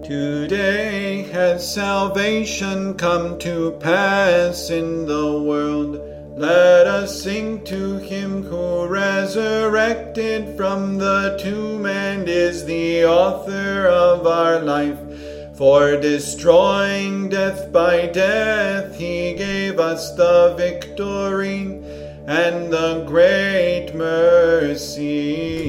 Today has salvation come to pass in the world. Let us sing to him who resurrected from the tomb and is the author of our life. For destroying death by death, he gave us the victory and the great mercy.